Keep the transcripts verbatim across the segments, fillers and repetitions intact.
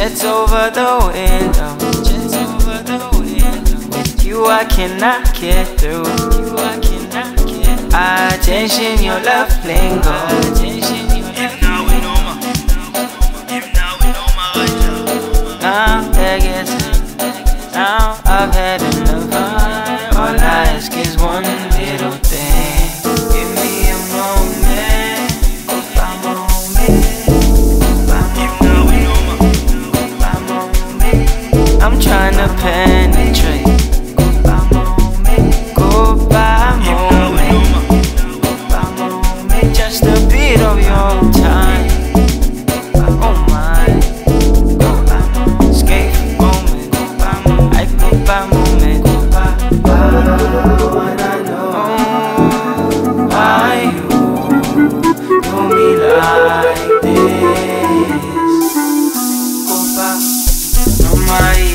Jets over the window. Jets over the window. With you I cannot get through. With you I cannot get through. Attention, your love lingo. Attention, your love lingo. Now they're guessing. Now I've had enough. All I ask is one little thing. Give me a moment. Goodbye moment. Goodbye moment. I'm trying to penetrate. Goodbye moment. Goodbye moment. Goodbye moment. Just a bit of your time. Oh my. Goodbye moment. Escape moment. Goodbye moment. I goodbye moment. Goodbye. Wanna know why you do me like this? Goodbye. No my.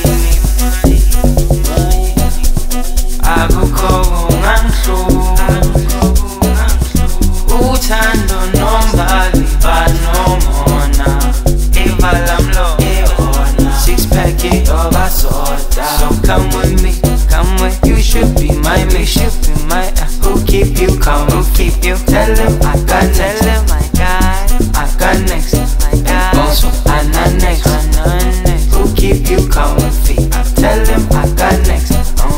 Uthando nombali banomona Evalamlo eona Six packet of asoda. So come with me, come with. You should be my me, should be my uh, who keep you calm, who keep you. Tell him I got next, tell him I got I got next, I got also I not next, I not next. Who keep you calm with feet? Tell him I got next. Oh.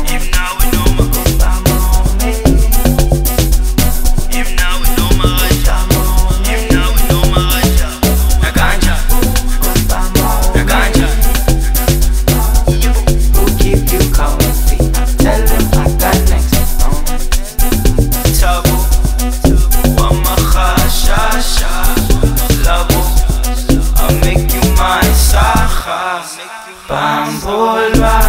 Bambolwa